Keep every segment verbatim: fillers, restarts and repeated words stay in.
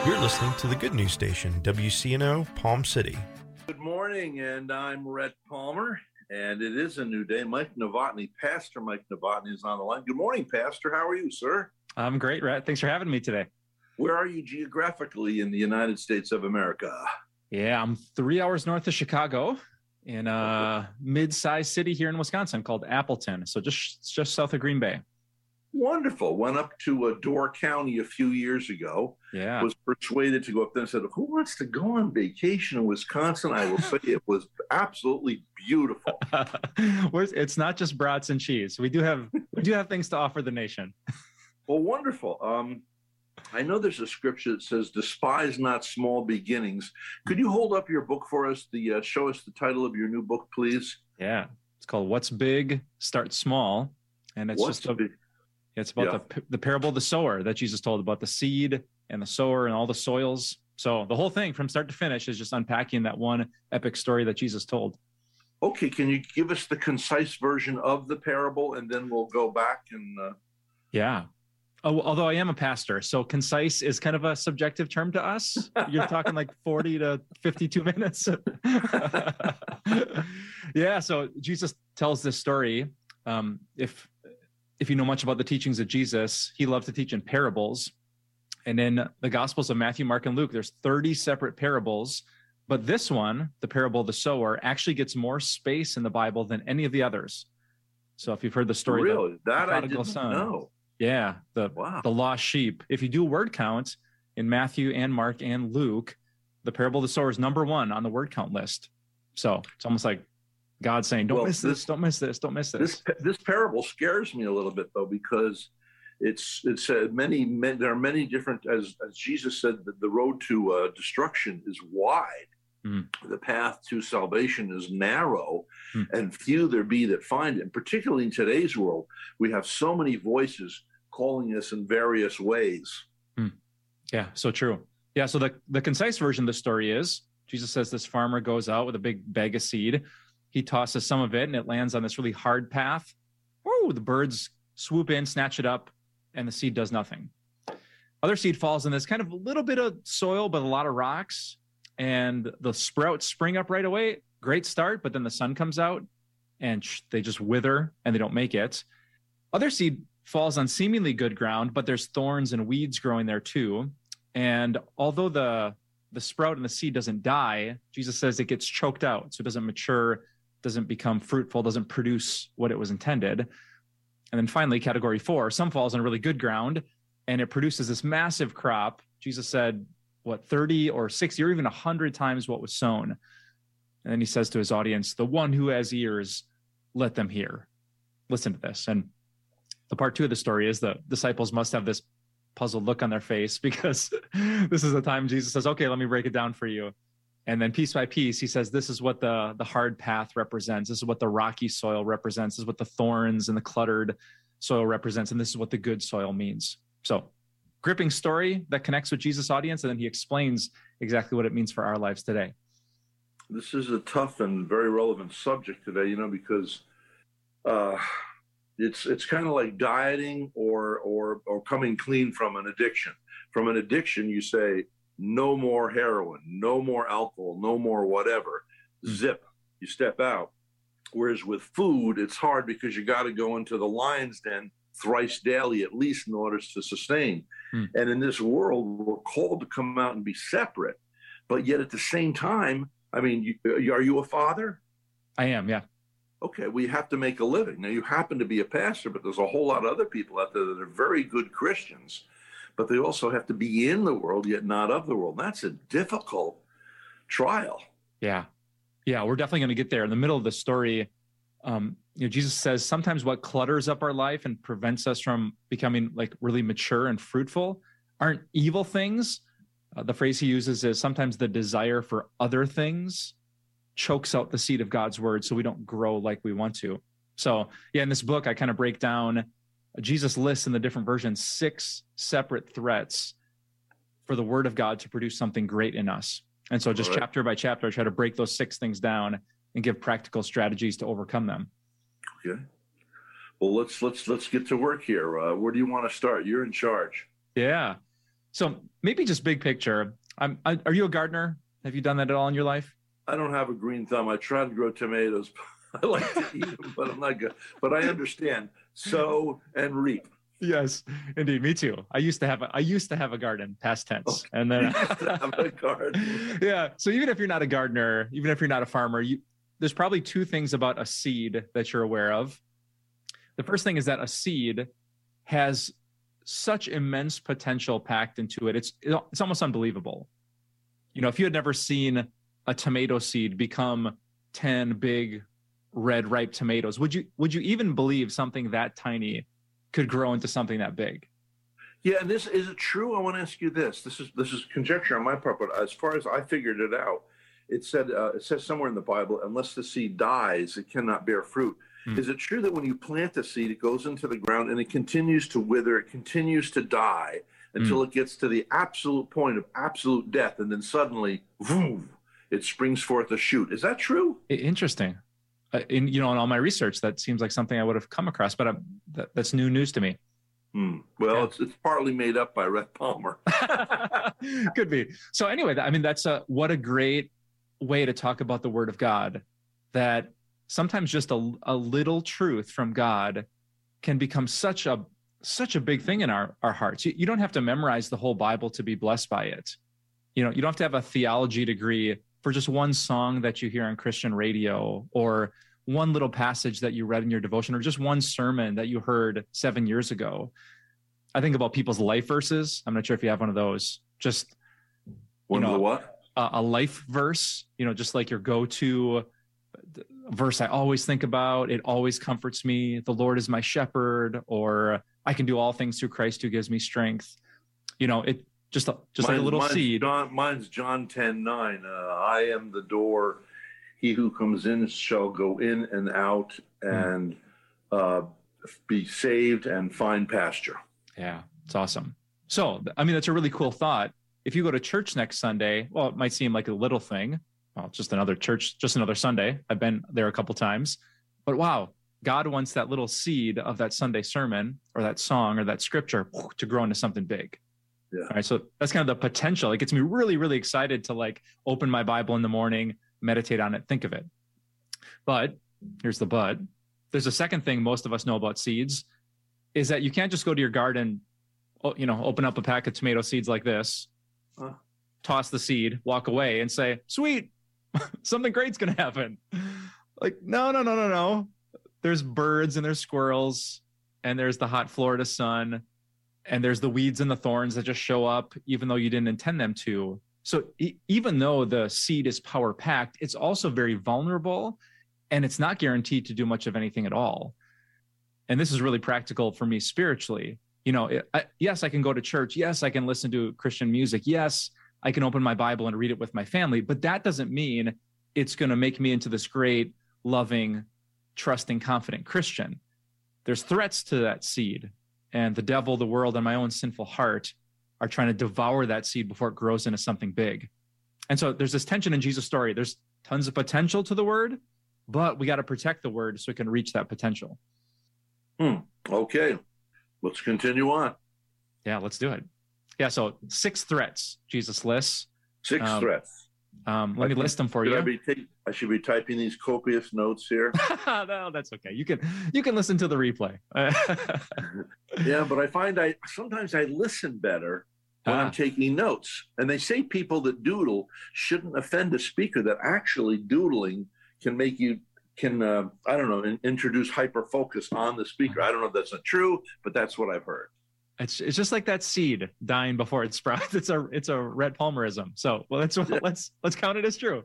You're listening to the Good News Station, W C N O, Palm City. Good morning, and I'm Rhett Palmer, and it is a new day. Mike Novotny, Pastor Mike Novotny is on the line. Good morning, Pastor. How are you, sir? I'm great, Rhett. Thanks for having me today. Where are you geographically in the United States of America? Yeah, I'm three hours north of Chicago in a mid-sized city here in Wisconsin called Appleton. So just, just south of Green Bay. Wonderful. Went up to uh, Door County a few years ago. Yeah. Was persuaded to go up there and said, who wants to go on vacation in Wisconsin? I will say it was absolutely beautiful. It's not just brats and cheese. We do have we do have things to offer the nation. Well, wonderful. Um, I know there's a scripture that says, despise not small beginnings. Could you hold up your book for us? The uh, show us the title of your new book, please. Yeah. It's called What's Big, Start Small. And it's What's just a, big? it's about Yeah. the, the parable of the sower that Jesus told about the seed and the sower and all the soils. So the whole thing from start to finish is just unpacking that one epic story that Jesus told. Okay, can you give us the concise version of the parable, and then we'll go back and... Uh... Yeah. Oh, although I am a pastor, so concise is kind of a subjective term to us. You're talking like forty to fifty-two minutes. Yeah, so Jesus tells this story. Um, if if you know much about the teachings of Jesus, he loved to teach in parables. And in the Gospels of Matthew, Mark, and Luke, there's thirty separate parables. But this one, the parable of the sower, actually gets more space in the Bible than any of the others. So if you've heard the story really? of the, that the I prodigal didn't son, know. yeah, the Wow. the lost sheep. If you do word count in Matthew and Mark and Luke, the parable of the sower is number one on the word count list. So it's almost like God saying, "Don't Well, miss this, this- don't miss this, don't miss this." This this parable scares me a little bit, though, because it's it's uh, many, many there are many different, as as Jesus said, that the road to uh, destruction is wide. Mm. The path to salvation is narrow, Mm. and few there be that find it. And particularly in today's world, we have so many voices calling us in various ways. Yeah, so true. Yeah, so the the concise version of the story is Jesus says this farmer goes out with a big bag of seed. He tosses some of it, and it lands on this really hard path. Woo! The birds swoop in, snatch it up, and the seed does nothing. Other seed falls in this kind of a little bit of soil, but a lot of rocks. And the sprouts spring up right away. Great start, but then the sun comes out and sh- they just wither and they don't make it. Other seed falls on seemingly good ground, but there's thorns and weeds growing there too. And although the the sprout and the seed doesn't die, Jesus says it gets choked out. So it doesn't mature, doesn't become fruitful, doesn't produce what it was intended. And then finally, category four, some falls on really good ground and it produces this massive crop. Jesus said, what, thirty or sixty or even one hundred times what was sown. And then he says to his audience, the one who has ears, let them hear. Listen to this. And the part two of the story is the disciples must have this puzzled look on their face because this is the time Jesus says, okay, let me break it down for you. And then piece by piece, he says, this is what the, the hard path represents. This is what the rocky soil represents. This is what the thorns and the cluttered soil represents. And this is what the good soil means. So gripping story that connects with Jesus' audience, and then he explains exactly what it means for our lives today. This is a tough and very relevant subject today, you know, because uh, it's it's kind of like dieting or or or coming clean from an addiction. From an addiction, you say, no more heroin, no more alcohol, no more whatever. Zip, you step out. Whereas with food, it's hard because you got to go into the lion's den thrice daily at least in order to sustain. Hmm. And in this world, we're called to come out and be separate. But yet at the same time, I mean, you, are you a father? I am, yeah. Okay, well, you have to make a living. Now, you happen to be a pastor, but there's a whole lot of other people out there that are very good Christians, but they also have to be in the world, yet not of the world. That's a difficult trial. Yeah. Yeah, we're definitely going to get there. In the middle of the story, um, you know, Jesus says sometimes what clutters up our life and prevents us from becoming like really mature and fruitful aren't evil things. Uh, the phrase he uses is sometimes the desire for other things chokes out the seed of God's word so we don't grow like we want to. So yeah, in this book, I kind of break down, Jesus lists in the different versions, six separate threats for the word of God to produce something great in us. And so just All right. chapter by chapter, I try to break those six things down and give practical strategies to overcome them. Okay. Well, let's let's let's get to work here. Uh, where do you want to start? You're in charge. Yeah. So maybe just big picture. I'm, I, are you a gardener? Have you done that at all in your life? I don't have a green thumb. I try to grow tomatoes. I like to eat them, but I'm not good. But I understand. Sow and reap. Yes, indeed. Me too. I used to have a, I used to have a garden, past tense, Okay. and then You used to have a garden. Yeah. So even if you're not a gardener, even if you're not a farmer, you there's probably two things about a seed that you're aware of. The first thing is that a seed has such immense potential packed into it. It's it's almost unbelievable. You know, if you had never seen a tomato seed become ten big red ripe tomatoes, would you would you even believe something that tiny could grow into something that big? Yeah, and this is it true? I want to ask you this. This is this is conjecture on my part, but as far as I figured it out, it said uh, it says somewhere in the Bible, unless the seed dies, it cannot bear fruit. Mm. Is it true that when you plant the seed, it goes into the ground and it continues to wither, it continues to die until mm. it gets to the absolute point of absolute death, and then suddenly, boom, it springs forth a shoot? Is that true? Interesting. Uh, in you know, in all my research, that seems like something I would have come across, but I'm, that, that's new news to me. Hmm. Well, yeah. it's, it's partly made up by Red Palmer. Could be. So anyway, I mean, that's a what a great way to talk about the Word of God. That sometimes just a, a little truth from God can become such a such a big thing in our our hearts. You, you don't have to memorize the whole Bible to be blessed by it. You know, you don't have to have a theology degree for just one song that you hear on Christian radio, or one little passage that you read in your devotion, or just one sermon that you heard seven years ago. I think about people's life verses. I'm not sure if you have one of those. Just one you know, of the what? A, a life verse, you know, just like your go-to verse I always think about. It always comforts me. The Lord is my shepherd, or I can do all things through Christ who gives me strength. You know, it just, just Mine, like a little mine's seed. John, mine's John ten nine. Uh, I am the door. He who comes in shall go in and out and uh, be saved and find pasture. Yeah, it's awesome. So, I mean, that's a really cool thought. If you go to church next Sunday, well, it might seem like a little thing. Well, just another church, just another Sunday. I've been there a couple times. But wow, God wants that little seed of that Sunday sermon or that song or that scripture to grow into something big. Yeah. All right. So that's kind of the potential. It gets me really, really excited to like open my Bible in the morning, meditate on it, think of it. But here's the but. There's a second thing most of us know about seeds, is that you can't just go to your garden, you know, open up a pack of tomato seeds like this, huh. toss the seed, walk away and say, sweet, something great's going to happen. Like, no, no, no, no, no. There's birds and there's squirrels and there's the hot Florida sun and there's the weeds and the thorns that just show up even though you didn't intend them to. So e- even though the seed is power packed, it's also very vulnerable and it's not guaranteed to do much of anything at all. And this is really practical for me spiritually. You know, it, I, yes, I can go to church. Yes, I can listen to Christian music. Yes, I can open my Bible and read it with my family, but that doesn't mean it's going to make me into this great, loving, trusting, confident Christian. There's threats to that seed, and the devil, the world, and my own sinful heart are trying to devour that seed before it grows into something big. And so there's this tension in Jesus' story. There's tons of potential to the word, but we got to protect the word so it can reach that potential. Hmm. Okay. Let's continue on. Yeah, let's do it. Yeah, so six threats Jesus lists. Six um, threats. Um, let I me think, list them for should you. I, be t- I should be typing these copious notes here. No, that's okay. You can you can listen to the replay. Yeah, but I find I sometimes I listen better when ah. I'm taking notes. And they say people that doodle shouldn't offend a speaker, that actually doodling can make you can uh, I don't know in, introduce hyper focus on the speaker. I don't know if that's not true, but that's what I've heard. It's it's just like that seed dying before it sprouts. It's a it's a Red Palmerism. So well, let's yeah. let's let's count it as true.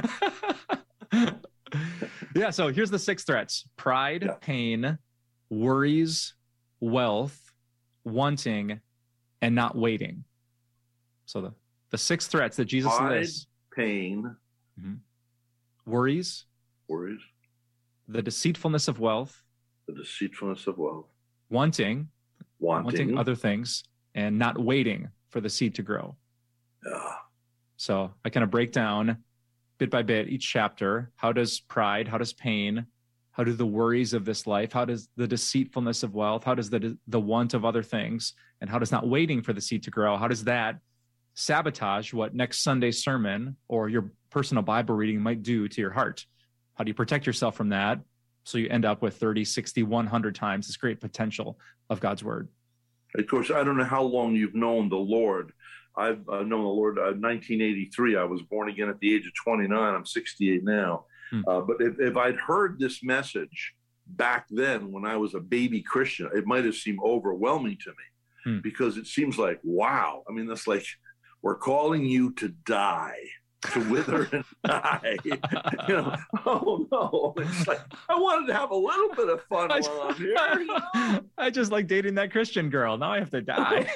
Yeah. So here's the six threats: pride, yeah. pain, worries, wealth, wanting, and not waiting. So the the six threats that Jesus pride, lists: pain, mm-hmm. worries, worries, the deceitfulness of wealth, the deceitfulness of wealth, wanting. Wanting. wanting other things, and not waiting for the seed to grow. Yeah. So I kind of break down bit by bit each chapter. How does pride, how does pain, How do the worries of this life, how does the deceitfulness of wealth, how does the the want of other things, and how does not waiting for the seed to grow, how does that sabotage what next Sunday's sermon or your personal Bible reading might do to your heart? How do you protect yourself from that so you end up with thirty, sixty, one hundred times this great potential of God's word? Of course, I don't know how long you've known the Lord. I've uh, known the Lord uh, nineteen eighty-three. I was born again at the age of twenty-nine. I'm sixty-eight now. Uh, but if, if I'd heard this message back then when I was a baby Christian, it might have seemed overwhelming to me hmm. because it seems like, wow. I mean, that's like, we're calling you to die, to wither and die. You know, oh no. It's like, I wanted to have a little bit of fun I, while I'm here. You know? I just like dating that Christian girl. Now I have to die.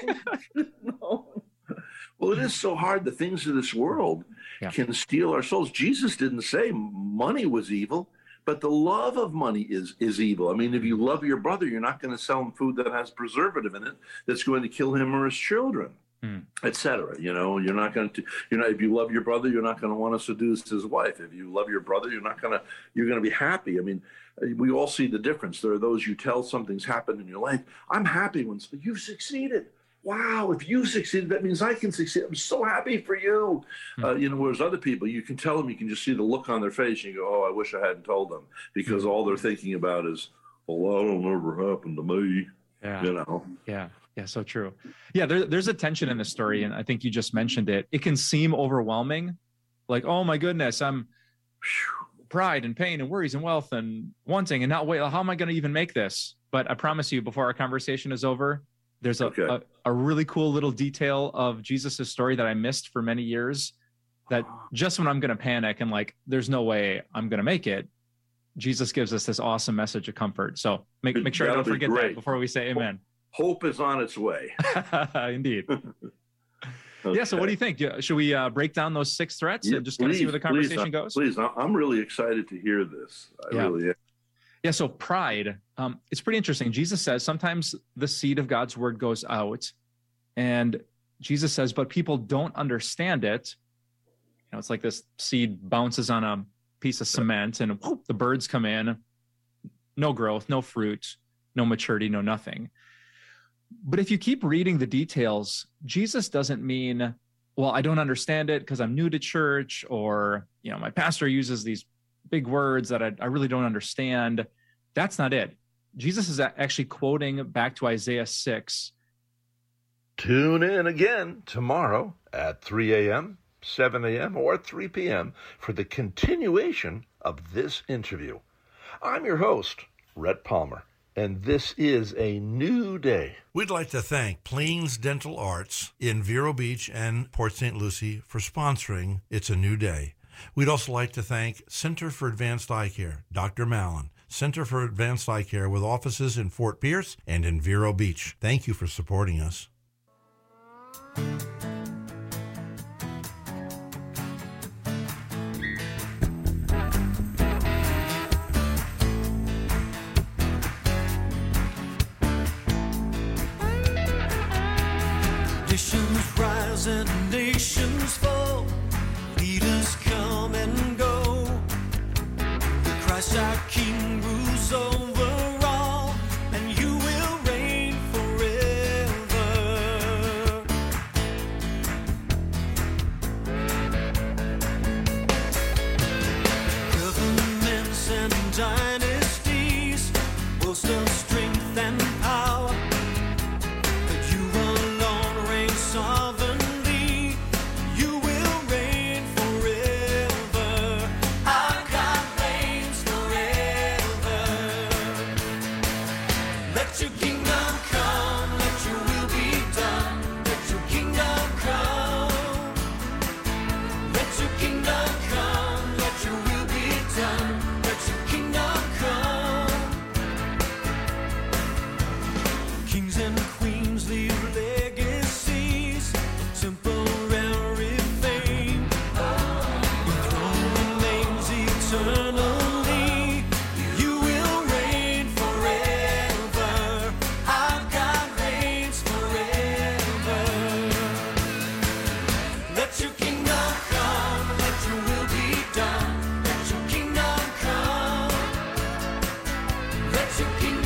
No. Well, it is so hard. The things of this world yeah. can steal our souls. Jesus didn't say money was evil, but the love of money is is evil. I mean, if you love your brother, you're not going to sell him food that has preservative in it that's going to kill him or his children, mm. et cetera. You know, you're not going to, you know, if you love your brother, you're not going to want to seduce his wife. If you love your brother, you're not going to, you're going to be happy. I mean, we all see the difference. There are those you tell something's happened in your life. I'm happy when you've succeeded. Wow, if you succeeded, that means I can succeed. I'm so happy for you. Mm-hmm. Uh, you know, whereas other people, you can tell them, you can just see the look on their face, and you go, oh, I wish I hadn't told them, because mm-hmm. all they're thinking about is, well, that'll never happen to me. Yeah. You know? Yeah. Yeah. So true. Yeah. There, there's a tension in the story, and I think you just mentioned it. It can seem overwhelming. Like, oh my goodness, I'm pride and pain and worries and wealth and wanting and not wait. How am I going to even make this? But I promise you, before our conversation is over, there's a, okay. a, a really cool little detail of Jesus's story that I missed for many years, that just when I'm going to panic and like, there's no way I'm going to make it, Jesus gives us this awesome message of comfort. So make, make sure That'll I don't forget great. that before we say amen. Hope is on its way. Indeed. Okay. Yeah. So what do you think? Should we uh, break down those six threats yeah, and just kind of see where the conversation please, goes? Please. I'm really excited to hear this. I yeah. really am. Yeah, so pride, um, it's pretty interesting. Jesus says sometimes the seed of God's word goes out, and Jesus says, but people don't understand it. You know, it's like this seed bounces on a piece of cement, and whoop, the birds come in. No growth, no fruit, no maturity, no nothing. But if you keep reading the details, Jesus doesn't mean, well, I don't understand it because I'm new to church, or, you know, my pastor uses these big words that I, I really don't understand. That's not it. Jesus is actually quoting back to Isaiah six. Tune in again tomorrow at three a.m., seven a.m., or three p.m. for the continuation of this interview. I'm your host, Rhett Palmer, and this is a new day. We'd like to thank Plains Dental Arts in Vero Beach and Port Saint Lucie for sponsoring It's a New Day. We'd also like to thank Center for Advanced Eye Care, Doctor Mallon, Center for Advanced Eye Care with offices in Fort Pierce and in Vero Beach. Thank you for supporting us. Nations rise and nations fall. Leaders come and go. The Christ our King rules over all, and you will reign forever. Governments and dynasties boast of strength and power, but you alone reign sovereignly. You will reign forever. Our God reigns forever. Let your kingdom